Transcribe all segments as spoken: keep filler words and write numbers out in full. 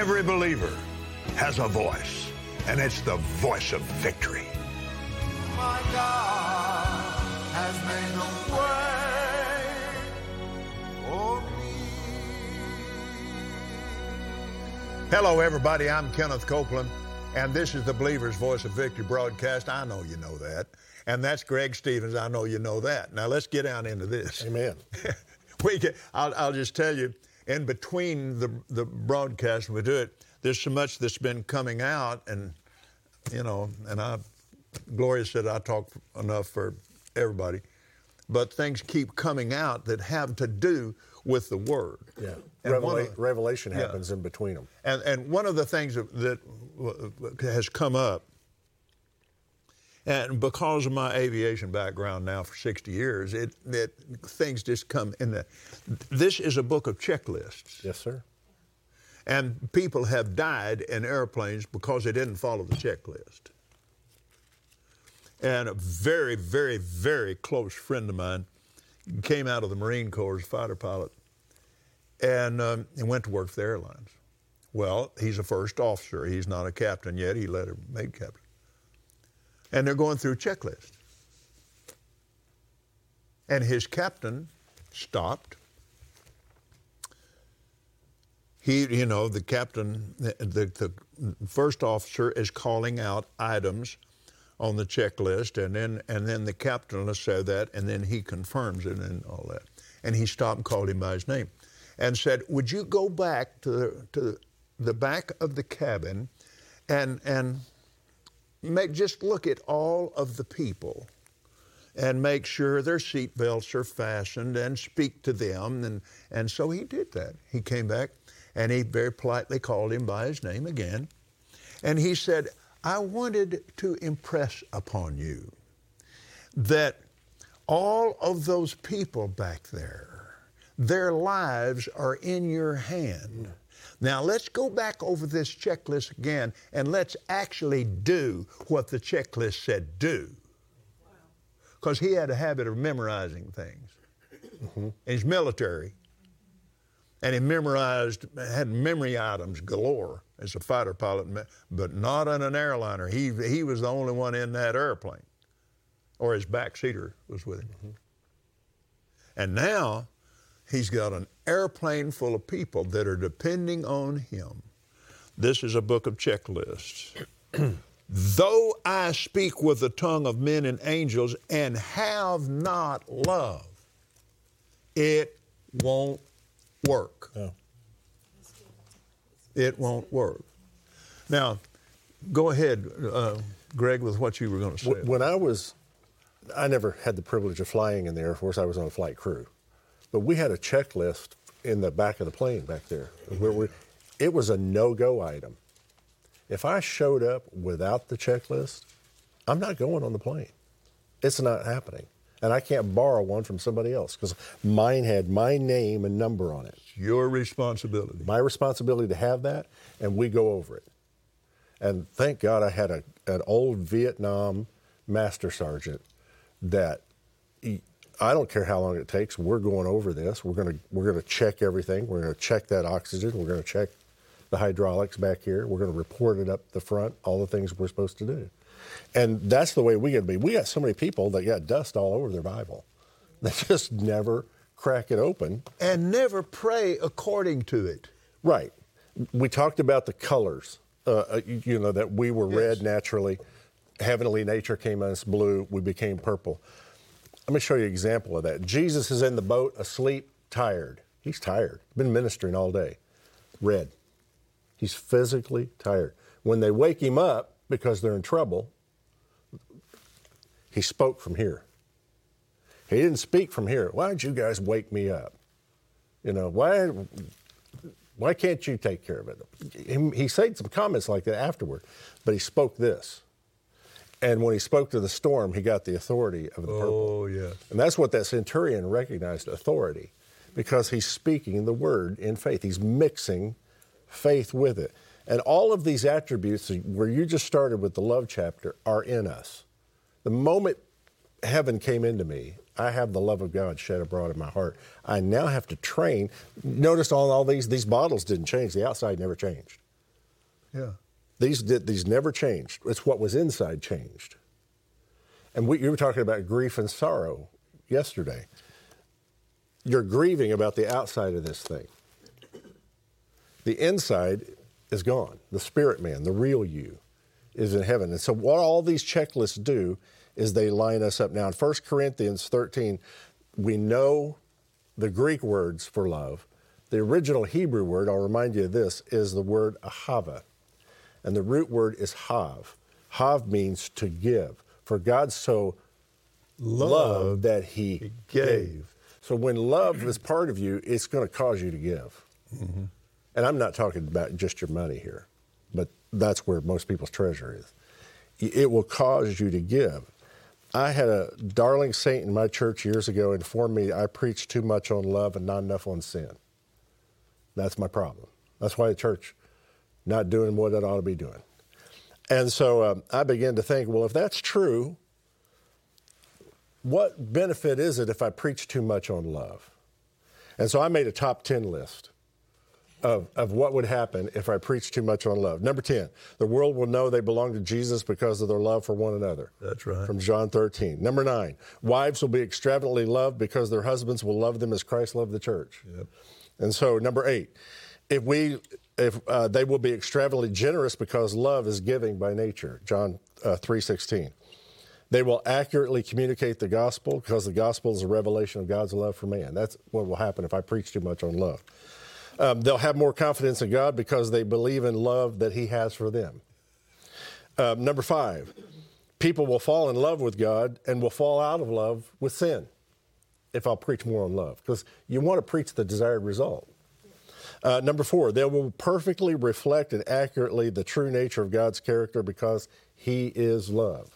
Every believer has a voice, and it's the voice of victory. My God has made a way for me. Hello, everybody. I'm Kenneth Copeland, and this is the Believer's Voice of Victory broadcast. I know you know that. And that's Greg Stevens. I know you know that. Now, let's get down into this. Amen. we get, I'll, I'll just tell you, in between the, the broadcast when we do it, there's so much that's been coming out, and, you know, and I, Gloria said I talk enough for everybody, but things keep coming out that have to do with the Word. Yeah, and Revela- of, revelation yeah. happens in between them. And, and one of the things that, that has come up, and because of my aviation background now for sixty years, it, it things just come in the. This is a book of checklists. Yes, sir. And people have died in airplanes because they didn't follow the checklist. And a very, very, very close friend of mine came out of the Marine Corps as a fighter pilot and, um, and went to work for the airlines. Well, he's a first officer. He's not a captain yet. He later made captain. And they're going through a checklist. And his captain stopped. He, you know, the captain, the, the, the first officer is calling out items on the checklist, and then and then the captain will say that, and then he confirms it and all that. And he stopped and called him by his name and said, would you go back to the, to the back of the cabin and and make, just look at all of the people and make sure their seat belts are fastened and speak to them. And, and so he did that. He came back and he very politely called him by his name again. And he said, I wanted to impress upon you that all of those people back there, their lives are in your hand. Now, let's go back over this checklist again, and let's actually do what the checklist said do. Because he had a habit of memorizing things. Mm-hmm. He's military, and he memorized, had memory items galore as a fighter pilot, but not on an airliner. He, he was the only one in that airplane, or his backseater was with him. Mm-hmm. And now, he's got an airplane full of people that are depending on him. This is a book of checklists. Though I speak with the tongue of men and angels and have not love, it won't work. Oh. It won't work. Now, go ahead, uh, Greg, with what you were going to say. When I was, I never had the privilege of flying in the Air Force. I was on a flight crew. But we had a checklist in the back of the plane back there. Where we, it was a no-go item. If I showed up without the checklist, I'm not going on the plane. It's not happening. And I can't borrow one from somebody else because mine had my name and number on it. It's your responsibility. My responsibility to have that, and we go over it. And thank God I had a, an old Vietnam master sergeant that he, I don't care how long it takes. We're going over this. We're going to we're going to check everything. We're going to check that oxygen. We're going to check the hydraulics back here. We're going to report it up the front, all the things we're supposed to do. And that's the way we got to be. We got so many people that got dust all over their Bible. They just never crack it open. And never pray according to it. Right. We talked about the colors, uh, you know, that we were yes. red naturally. Heavenly nature came us blue. We became purple. Let me show you an example of that. Jesus is in the boat, asleep, tired. He's tired. Been ministering all day. Red. He's physically tired. When they wake him up because they're in trouble, he spoke from here. He didn't speak from here. Why did you guys wake me up? You know, why why can't you take care of it? He, he said some comments like that afterward, but he spoke this. And when he spoke to the storm, he got the authority of the purple. Oh, yes. And that's what that centurion recognized, authority, because he's speaking the word in faith. He's mixing faith with it. And all of these attributes where you just started with the love chapter are in us. The moment heaven came into me, I have the love of God shed abroad in my heart. I now have to train. Notice all, all these, these bottles didn't change. The outside never changed. Yeah. These did, these never changed. It's what was inside changed. And we, you were talking about grief and sorrow yesterday. You're grieving about the outside of this thing. The inside is gone. The spirit man, the real you, is in heaven. And so what all these checklists do is they line us up. Now in First Corinthians thirteen, we know the Greek words for love. The original Hebrew word, I'll remind you of this, is the word ahava. And the root word is hav. Hav means to give. For God so loved, loved that he, he gave. gave. So when love is part of you, it's going to cause you to give. Mm-hmm. And I'm not talking about just your money here, but that's where most people's treasure is. It will cause you to give. I had a darling saint in my church years ago inform me I preached too much on love and not enough on sin. That's my problem. That's why the church not doing what it ought to be doing. And so um, I began to think, well, if that's true, what benefit is it if I preach too much on love? And so I made a top ten list of, of what would happen if I preached too much on love. Number ten, the world will know they belong to Jesus because of their love for one another. That's right. From John thirteen. Number nine, wives will be extravagantly loved because their husbands will love them as Christ loved the church. Yep. And so number eight, if we, if uh, they will be extravagantly generous because love is giving by nature. John uh, three sixteen. They will accurately communicate the gospel because the gospel is a revelation of God's love for man. That's what will happen if I preach too much on love. Um, they'll have more confidence in God because they believe in love that he has for them. Um, number five, people will fall in love with God and will fall out of love with sin if I'll preach more on love, because you want to preach the desired result. Uh, number four, they will perfectly reflect and accurately the true nature of God's character because he is love.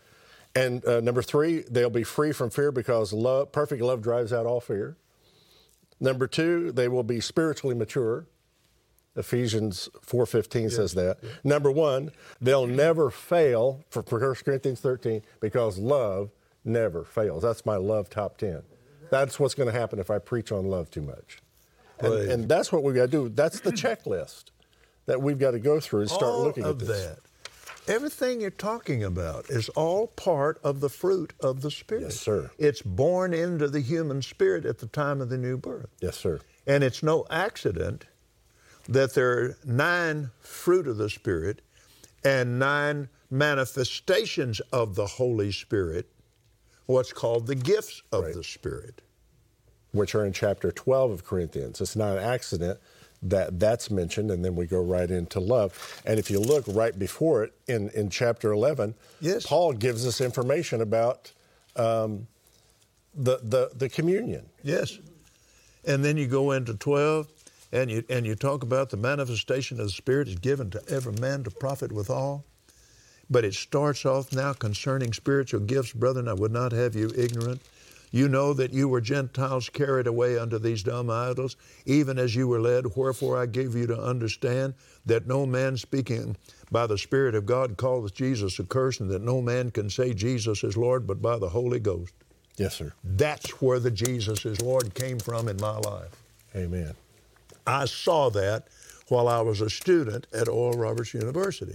And uh, number three, they'll be free from fear because love, perfect love drives out all fear. Number two, they will be spiritually mature. Ephesians four fifteen yes, says that. Yes. Number one, they'll never fail, for First Corinthians thirteen, because love never fails. That's my love top ten. That's what's going to happen if I preach on love too much. And, and that's what we've got to do. That's the checklist that we've got to go through and start all looking of at this. That. Everything you're talking about is all part of the fruit of the Spirit. Yes, sir. It's born into the human spirit at the time of the new birth. Yes, sir. And it's no accident that there are nine fruit of the Spirit and nine manifestations of the Holy Spirit, what's called the gifts of right. the Spirit. Which are in chapter twelve of Corinthians. It's not an accident that that's mentioned, and then we go right into love. And if you look right before it in, in chapter eleven, yes. Paul gives us information about um, the, the the communion. Yes. And then you go into twelve, and you and you talk about the manifestation of the Spirit is given to every man to profit withal. But it starts off now concerning spiritual gifts, brethren, I would not have you ignorant. You know that you were Gentiles carried away unto these dumb idols, even as you were led. Wherefore I gave you to understand that no man speaking by the Spirit of God calleth Jesus accursed, and that no man can say Jesus is Lord but by the Holy Ghost. Yes, sir. That's where the Jesus is Lord came from in my life. Amen. I saw that while I was a student at Oral Roberts University.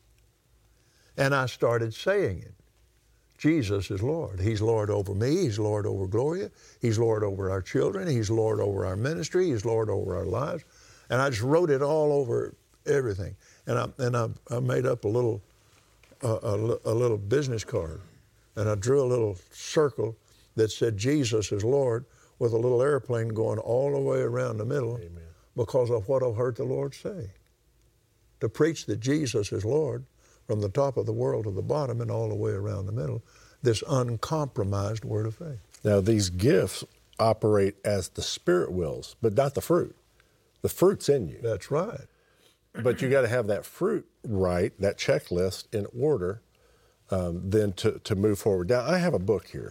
And I started saying it. Jesus is Lord. He's Lord over me. He's Lord over Gloria. He's Lord over our children. He's Lord over our ministry. He's Lord over our lives. And I just wrote it all over everything. And I and I, I made up a little uh, a, a little business card, and I drew a little circle that said Jesus is Lord with a little airplane going all the way around the middle. Amen. Because of what I've heard the Lord say. To preach that Jesus is Lord from the top of the world to the bottom and all the way around the middle, this uncompromised word of faith. Now, these gifts operate as the Spirit wills, but not the fruit. The fruit's in you. That's right. But you got to have that fruit right, that checklist in order, um, then to, to move forward. Now, I have a book here,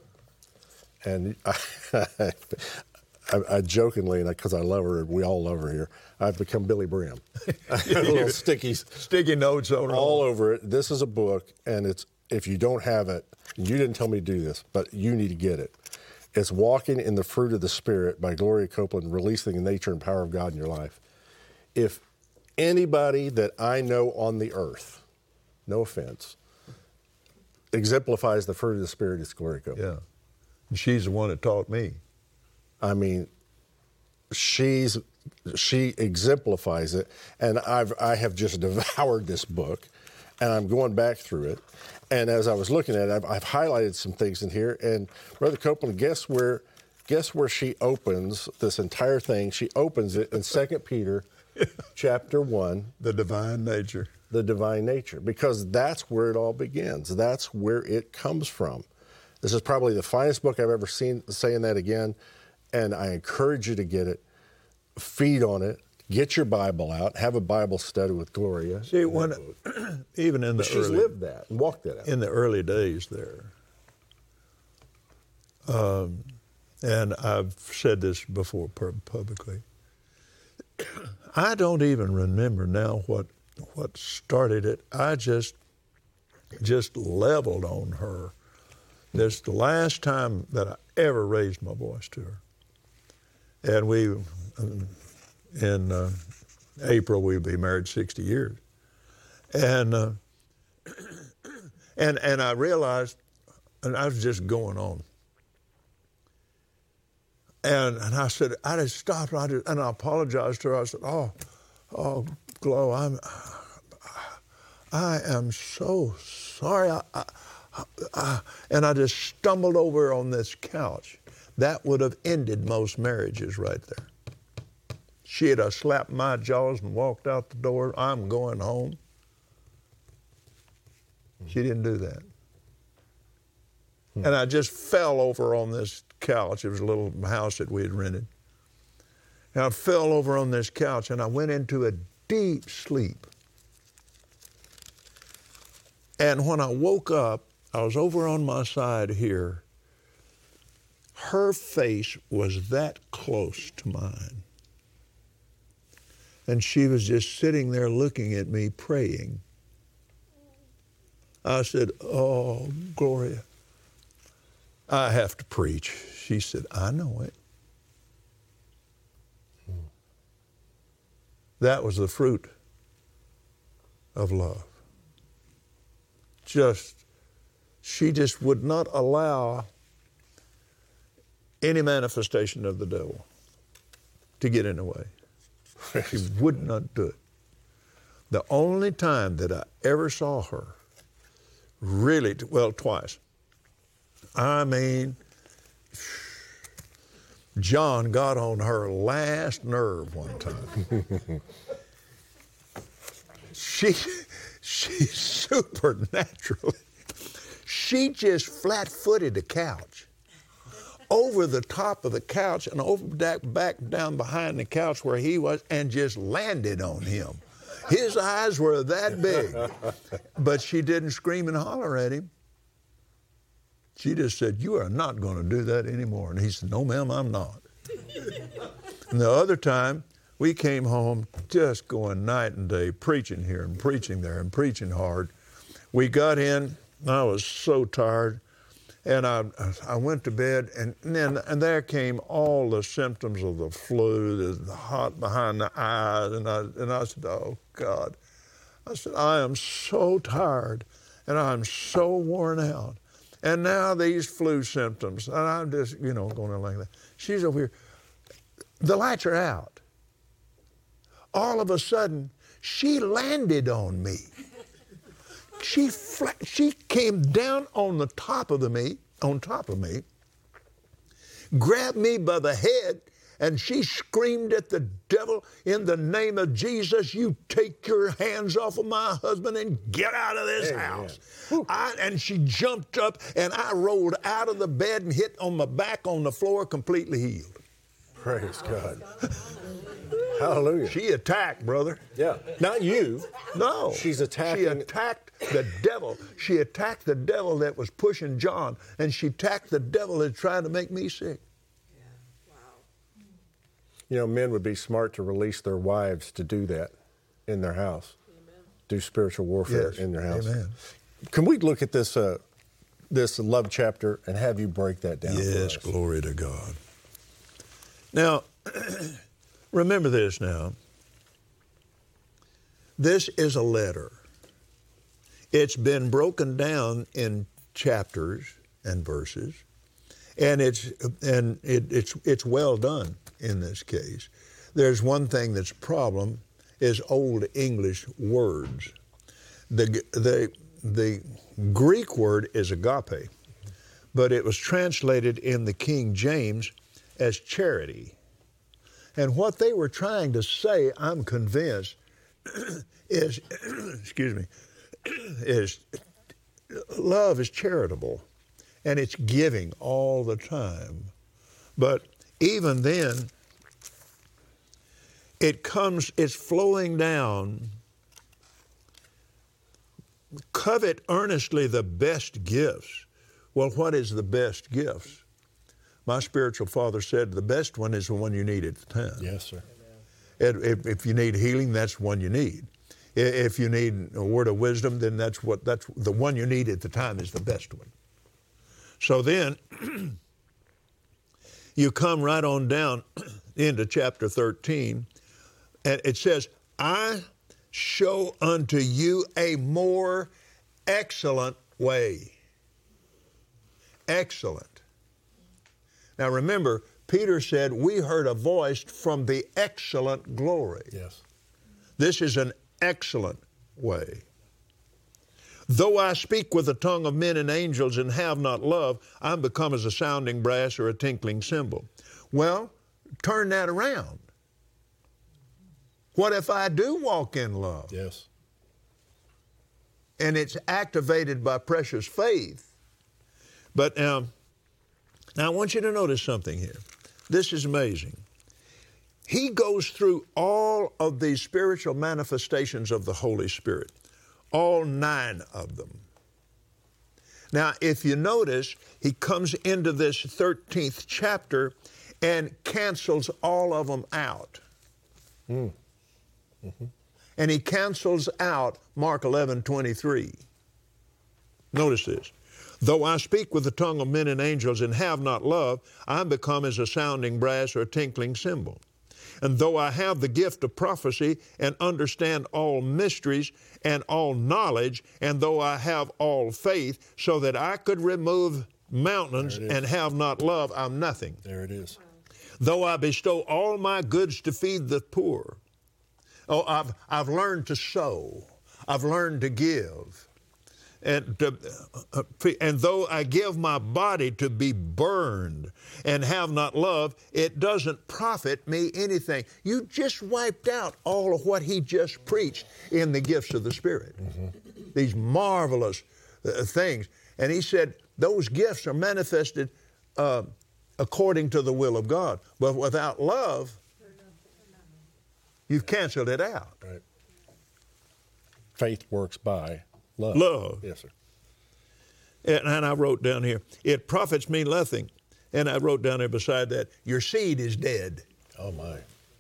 and I, I, I jokingly, and because I love her, we all love her here, I've become Billy Brim. Little sticky, sticky notes on all over it. This is a book, and it's if you don't have it, you didn't tell me to do this, but you need to get it. It's Walking in the Fruit of the Spirit by Gloria Copeland, releasing the nature and power of God in your life. If anybody that I know on the earth, no offense, exemplifies the fruit of the Spirit, it's Gloria Copeland. Yeah. And she's the one that taught me. I mean, she's she exemplifies it, and I've I have just devoured this book, and I'm going back through it, and as I was looking at it, I've, I've highlighted some things in here. And Brother Copeland, guess where? Guess where she opens this entire thing? She opens it in Second Peter, chapter one. The divine nature. The divine nature, because that's where it all begins. That's where it comes from. This is probably the finest book I've ever seen. Saying that again, and I encourage you to get it. Feed on it. Get your Bible out. Have a Bible study with Gloria. See, when even in the She's early, lived that and walked that out. in the early days there, um, and I've said this before publicly, I don't even remember now what what started it. I just just leveled on her. This is the last time that I ever raised my voice to her. And we, in uh, April, we'll be married sixty years. And, uh, and, and I realized, and I was just going on. And, and I said, I just stopped, and I, just, and I apologized to her. I said, oh, oh, Glo, I'm, I am so sorry. I, I, I, and I just stumbled over on this couch. That would have ended most marriages right there. She'd have slapped my jaws and walked out the door. I'm going home. She didn't do that. And I just fell over on this couch. It was a little house that we had rented. And I fell over on this couch, and I went into a deep sleep. And when I woke up, I was over on my side here. Her face was that close to mine. And she was just sitting there looking at me, praying. I said, oh, Gloria, I have to preach. She said, I know it. That was the fruit of love. Just, she just would not allow any manifestation of the devil to get in the way. She would not do it. The only time that I ever saw her, really, well, twice. I mean, John got on her last nerve one time. she, she supernaturally, she just flat-footed the couch, over the top of the couch and over back, back down behind the couch where he was, and just landed on him. His eyes were that big, but she didn't scream and holler at him. She just said, you are not going to do that anymore. And he said, no, ma'am, I'm not. And the other time, we came home just going night and day, preaching here and preaching there and preaching hard. We got in, I was so tired, and I I went to bed, and then and there came all the symptoms of the flu, the, the hot behind the eyes, and I and I said, oh God, I said, I am so tired, and I'm so worn out, and now these flu symptoms, and I'm just, you know, going on like that. She's over here, the lights are out. All of a sudden, she landed on me. She flat, she came down on the top of the me, on top of me, grabbed me by the head, and she screamed at the devil, in the name of Jesus, you take your hands off of my husband and get out of this Amen. house. I, and she jumped up, and I rolled out of the bed and hit on my back on the floor, completely healed. Praise God. Hallelujah. She attacked, brother. Yeah. Not you. No. She's attacking. She attacked the devil. She attacked the devil that was pushing John, and she attacked the devil that tried to make me sick. Yeah. Wow. You know, men would be smart to release their wives to do that in their house. Amen. Do spiritual warfare Yes. in their house. Amen. Can we look at this uh, this love chapter and have you break that down for Yes, us? glory to God. Now, remember this now. This is a letter. It's been broken down in chapters and verses, and it's and it, it's it's well done in this case. There's one thing that's a problem is Old English words. The the the Greek word is agape, but it was translated in the King James as charity. And what they were trying to say, I'm convinced, is, excuse me, is love is charitable, and it's giving all the time. But even then, it comes, it's flowing down. Covet earnestly the best gifts. Well, what is the best gifts? My spiritual father said the best one is the one you need at the time. Yes, sir. If, if, if you need healing, that's the one you need. If you need a word of wisdom, then that's what that's the one you need at the time is the best one. So then you come right on down into chapter thirteen, and it says, I show unto you a more excellent way. Excellent. Now remember, Peter said, we heard a voice from the excellent glory. Yes. This is an excellent way. Though I speak with the tongue of men and angels and have not love, I'm become as a sounding brass or a tinkling cymbal. Well, turn that around. What if I do walk in love? Yes. And it's activated by precious faith. But um, now I want you to notice something here. This is amazing. He goes through all of these spiritual manifestations of the Holy Spirit, all nine of them. Now, if you notice, he comes into this thirteenth chapter and cancels all of them out. Mm. Mm-hmm. And he cancels out Mark eleven twenty-three. Notice this. Though I speak with the tongue of men and angels and have not love, I'm become as a sounding brass or a tinkling cymbal. And though I have the gift of prophecy and understand all mysteries and all knowledge, and though I have all faith so that I could remove mountains and have not love, I'm nothing. There it is. Though I bestow all my goods to feed the poor. Oh, I've, I've learned to sow. I've learned to give. And, to, uh, and though I give my body to be burned and have not love, it doesn't profit me anything. You just wiped out all of what he just preached in the gifts of the Spirit. Mm-hmm. These marvelous uh, things. And he said those gifts are manifested uh, according to the will of God. But without love, you've canceled it out. Right. Faith works by love. Love. Yes, sir. And, and I wrote down here, it profits me nothing. And I wrote down there beside that, your seed is dead. Oh, my.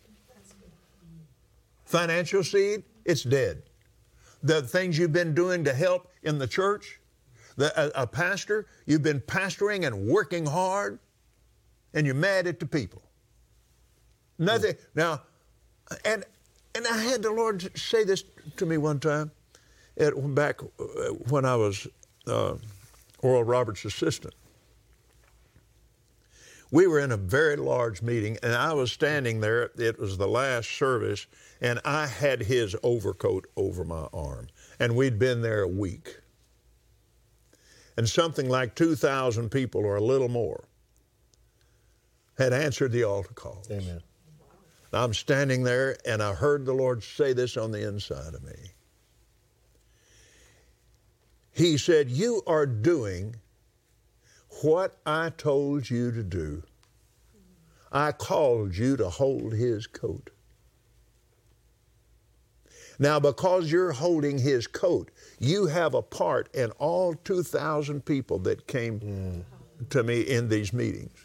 Financial seed, it's dead. The things you've been doing to help in the church, the, a, a pastor, you've been pastoring and working hard, and you're mad at the people. Nothing. Mm. Now, and and I had the Lord say this to me one time, at, back when I was uh, Oral Roberts' assistant. We were in a very large meeting, and I was standing there. It was the last service, and I had his overcoat over my arm, and we'd been there a week. And something like two thousand people or a little more had answered the altar calls. Amen. I'm standing there, and I heard the Lord say this on the inside of me. He said, you are doing what I told you to do. I called you to hold his coat. Now, because you're holding his coat, you have a part in all two thousand people that came mm. to me in these meetings.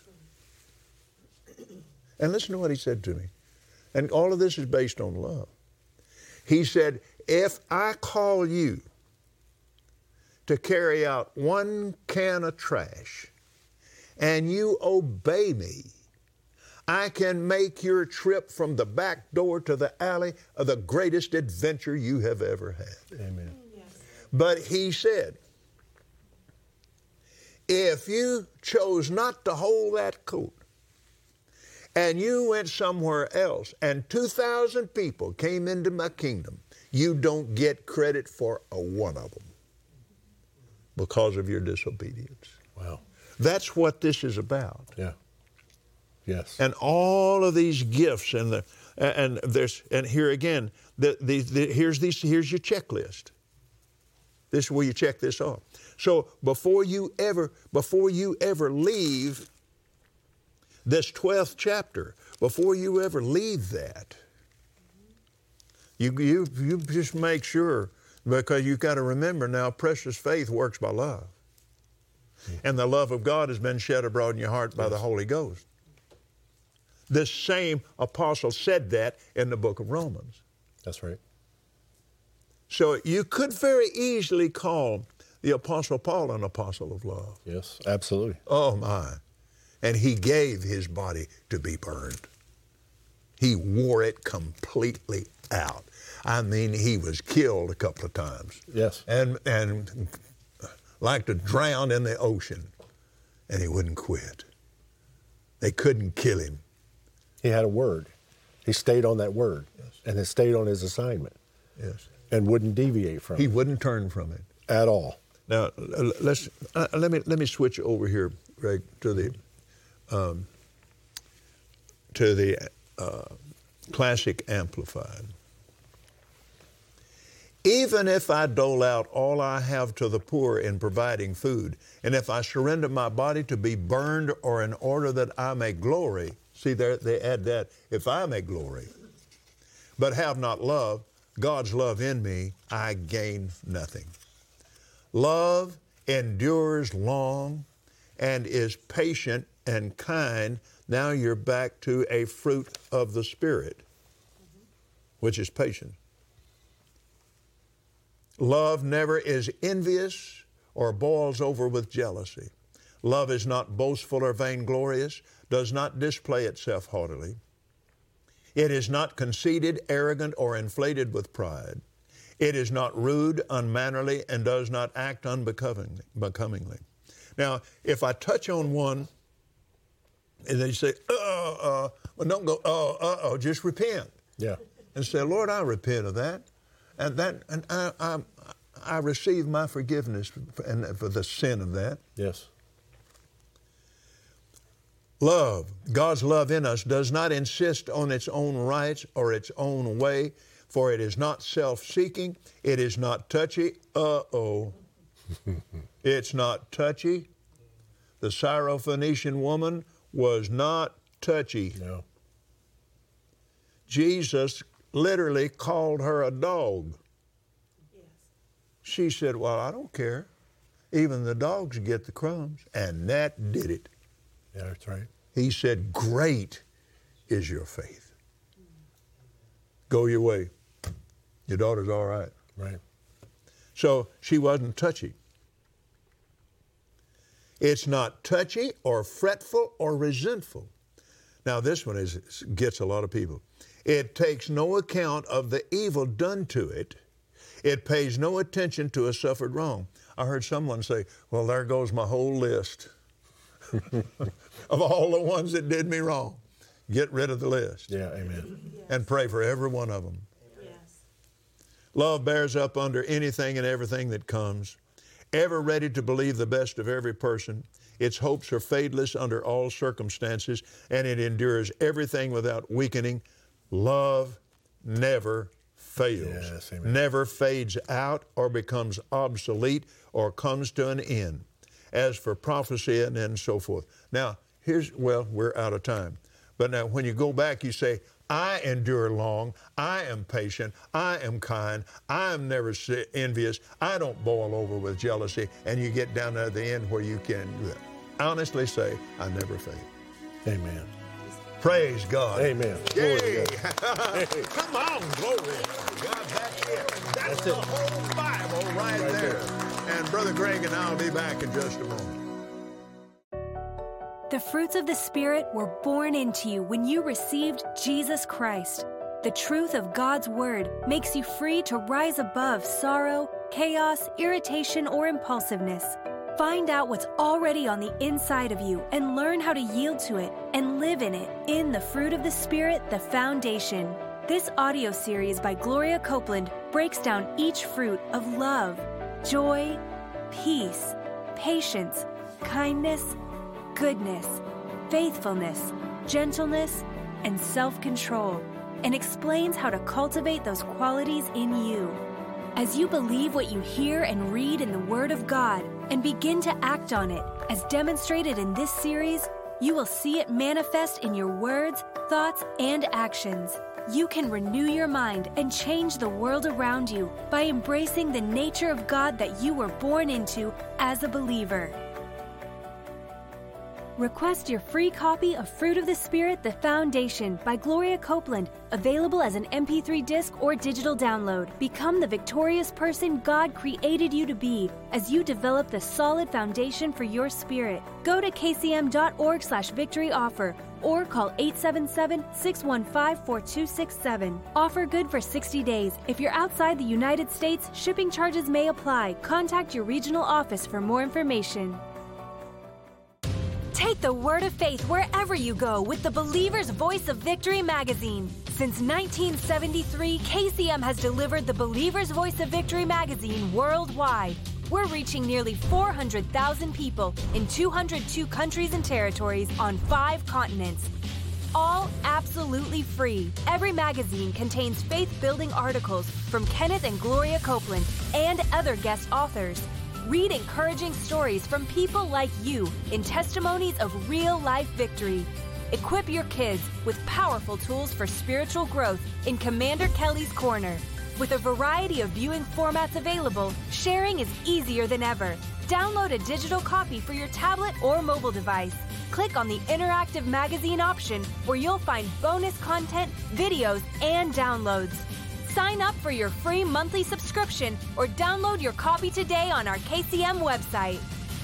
And listen to what he said to me. And all of this is based on love. He said, if I call you to carry out one can of trash and you obey me, I can make your trip from the back door to the alley of the greatest adventure you have ever had. Amen. But he said, if you chose not to hold that coat and you went somewhere else and two thousand people came into my kingdom, you don't get credit for a one of them because of your disobedience. Wow. That's what this is about. Yeah. Yes. And all of these gifts and the and there's and here again, the, the, the here's these here's your checklist. This is where you check this off. So before you ever before you ever leave this twelfth chapter, before you ever leave that, you you you just make sure, because you've got to remember now, precious faith works by love. Mm-hmm. And the love of God has been shed abroad in your heart by yes. the Holy Ghost. This same apostle said that in the book of Romans. That's right. So you could very easily call the Apostle Paul an apostle of love. Yes, absolutely. Oh, my. And he gave his body to be burned. He wore it completely out. I mean, he was killed a couple of times. Yes. And, and like to drown in the ocean, and he wouldn't quit. They couldn't kill him. He had a word. He stayed on that word, yes. and he stayed on his assignment. Yes. And wouldn't deviate from he it. He wouldn't turn from it. At all. Now, let's, uh, let me let me switch over here, Greg, to the, um, to the uh, Classic Amplified. Even if I dole out all I have to the poor in providing food, and if I surrender my body to be burned or in order that I may glory, see there they add that, if I may glory, but have not love, God's love in me, I gain nothing. Love endures long and is patient and kind. Now you're back to a fruit of the Spirit, which is patience. Love never is envious or boils over with jealousy. Love is not boastful or vainglorious, does not display itself haughtily. It is not conceited, arrogant, or inflated with pride. It is not rude, unmannerly, and does not act unbecomingly. Now, if I touch on one, and they say, uh, uh, well, don't go, oh, uh, oh, just repent. Yeah. And say, Lord, I repent of that. And that, and I, I, I receive my forgiveness for, and for the sin of that. Yes. Love, God's love in us, does not insist on its own rights or its own way, for it is not self-seeking, it is not touchy. Uh-oh. It's not touchy. The Syrophoenician woman was not touchy. No. Jesus literally called her a dog. Yes. She said, well, I don't care. Even the dogs get the crumbs. And that did it. Yeah, that's right. He said, great is your faith. Go your way. Your daughter's all right. Right. So she wasn't touchy. It's not touchy or fretful or resentful. Now this one is gets a lot of people. It takes no account of the evil done to it. It pays no attention to a suffered wrong. I heard someone say, well, there goes my whole list of all the ones that did me wrong. Get rid of the list. Yeah, amen. Yes. And pray for every one of them. Yes. Love bears up under anything and everything that comes, ever ready to believe the best of every person. Its hopes are fadeless under all circumstances, and it endures everything without weakening. Love never fails, yes, amen. Never fades out or becomes obsolete or comes to an end. As for prophecy and then so forth. Now, here's, well, we're out of time. But now when you go back, you say, I endure long, I am patient, I am kind, I am never envious, I don't boil over with jealousy, and you get down to the end where you can honestly say, I never fail. Amen. Praise God. Amen. Yay. Come on, glory. God, that's it. That's, that's the it. Whole Bible right, right there. there. And Brother Greg and I will be back in just a moment. The fruits of the Spirit were born into you when you received Jesus Christ. The truth of God's Word makes you free to rise above sorrow, chaos, irritation, or impulsiveness. Find out what's already on the inside of you and learn how to yield to it and live in it in the fruit of the Spirit, the foundation. This audio series by Gloria Copeland breaks down each fruit of love, joy, peace, patience, kindness, goodness, faithfulness, gentleness, and self-control, and explains how to cultivate those qualities in you. As you believe what you hear and read in the Word of God and begin to act on it, as demonstrated in this series, you will see it manifest in your words, thoughts, and actions. You can renew your mind and change the world around you by embracing the nature of God that you were born into as a believer. Request your free copy of Fruit of the Spirit, The Foundation by Gloria Copeland, available as an M P three disc or digital download. Become the victorious person God created you to be as you develop the solid foundation for your spirit. Go to kcm.org slash victory offer or call eight seven seven, six one five, four two six seven. Offer good for sixty days. If you're outside the United States, shipping charges may apply. Contact your regional office for more information. Take the word of faith wherever you go with the Believer's Voice of Victory magazine. Since nineteen seventy-three, K C M has delivered the Believer's Voice of Victory magazine worldwide. We're reaching nearly four hundred thousand people in two hundred two countries and territories on five continents. All absolutely free. Every magazine contains faith-building articles from Kenneth and Gloria Copeland and other guest authors. Read encouraging stories from people like you in testimonies of real-life victory. Equip your kids with powerful tools for spiritual growth in Commander Kelly's Corner. With a variety of viewing formats available, sharing is easier than ever. Download a digital copy for your tablet or mobile device. Click on the interactive magazine option where you'll find bonus content, videos, and downloads. Sign up for your free monthly subscription or download your copy today on our K C M website.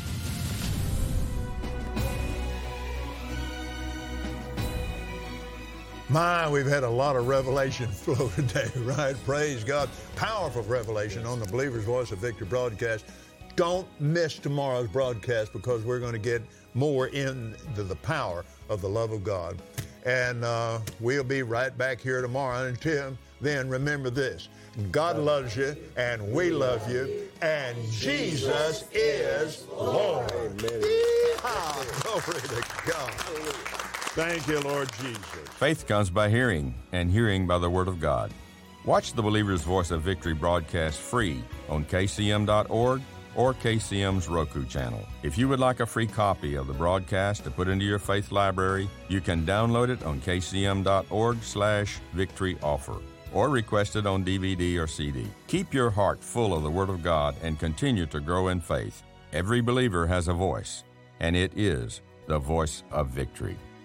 My, we've had a lot of revelation flow today, right? Praise God. Powerful revelation on the Believer's Voice of Victory broadcast. Don't miss tomorrow's broadcast because we're going to get more into the power of the love of God. And uh, we'll be right back here tomorrow. Until then, remember this. God loves you, and we love you, and Jesus is Lord. Amen. Yeehaw! Glory to God. Thank you, Lord Jesus. Faith comes by hearing, and hearing by the Word of God. Watch the Believer's Voice of Victory broadcast free on K C M dot org or K C M's Roku channel. If you would like a free copy of the broadcast to put into your faith library, you can download it on K C M dot org slash victory offer or request it on D V D or C D. Keep your heart full of the Word of God and continue to grow in faith. Every believer has a voice, and it is the voice of victory.